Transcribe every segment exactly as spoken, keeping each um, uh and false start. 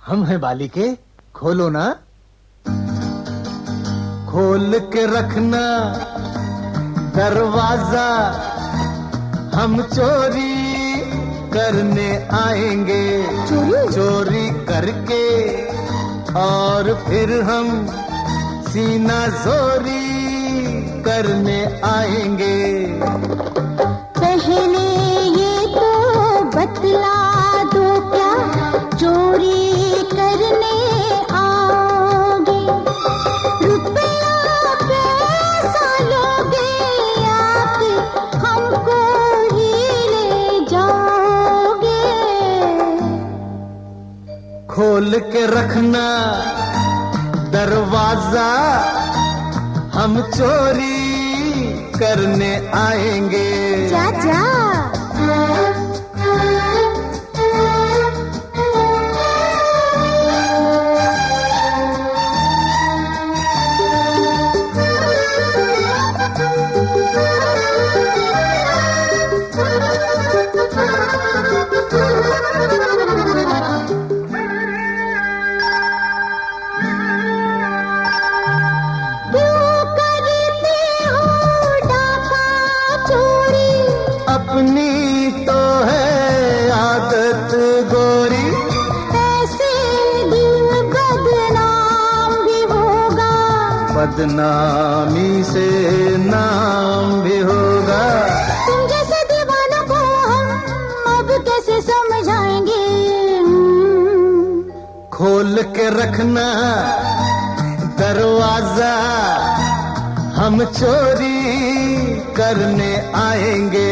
हम हैं बालिके, खोलो ना। खोल के रखना दरवाजा, हम चोरी करने आएंगे। चोरी चोरी करके और फिर हम सीना जोरी करने आएंगे। पहले ये तो बतला दो क्या चोरी करने आओगे? रुपया पैसा लोगे आके हमको ही ले जाओगे। खोल के रखना दरवाजा, हम चोरी करने आएंगे। जा जा। अपनी तो है आदत गोरी, ऐसे दिल बदनाम भी होगा। बदनामी से नाम भी होगा। तुम जैसे दीवानों को हम अब कैसे समझाएंगे? खोल के रखना दरवाजा, हम चोरी करने आएंगे।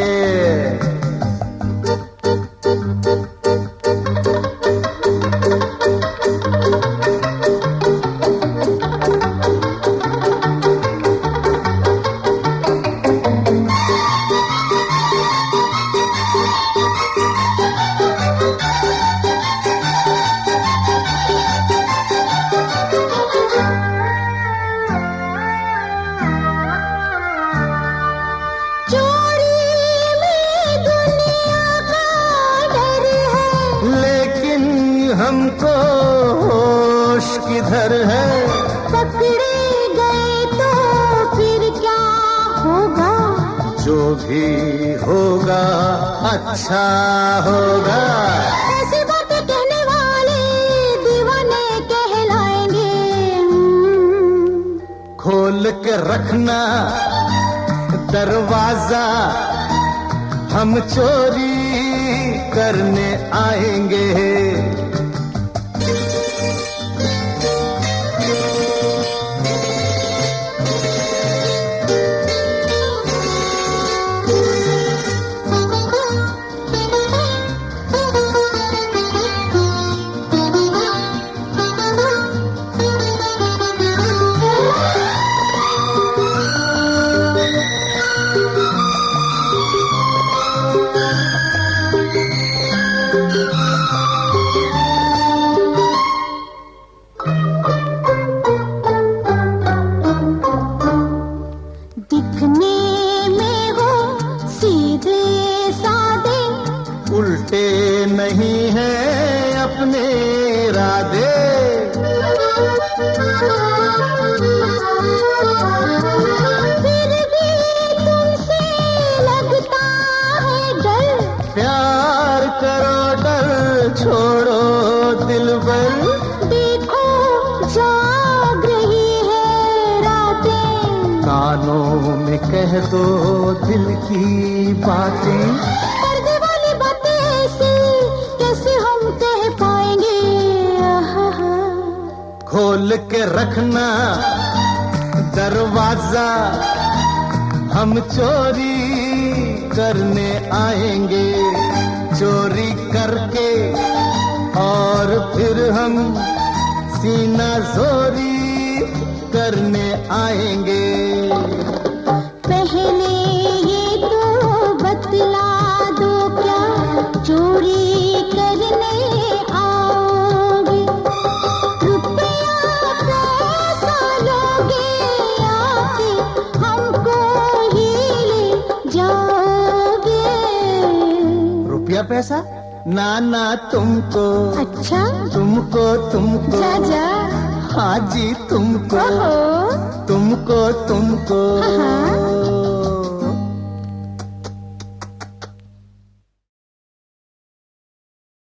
हमको होश किधर है? पकड़े गए तो फिर क्या होगा? जो भी होगा अच्छा होगा। ऐसी बातें कहने वाले दीवाने कहलाएंगे। खोल के रखना दरवाजा, हम चोरी करने आएंगे। दिखने में वो सीधे सादे, उल्टे नहीं है अपने इरादे। फिर भी तुमसे लगता है डर। प्यार करो डर छोड़ो दिलबर। देखो जाग रही है रातें, कानों में कह दो दिल की बातें। पर्दे वाली बातें ऐसी कैसे हम कह पाएंगे? खोल के रखना दरवाजा, हम चोरी करने आएंगे। चोरी करके और फिर हम सीना जोरी करने आएंगे। पहले ये तो बतला दो क्या चोरी करने आओगे? रुपया पैसा लोगे आके हमको ही ले जाओगे। रुपया पैसा नाना तुमको, अच्छा तुमको तुमको, जा जा, हाँ जी तुमको, ओहो, तुमको तुमको, हाँ।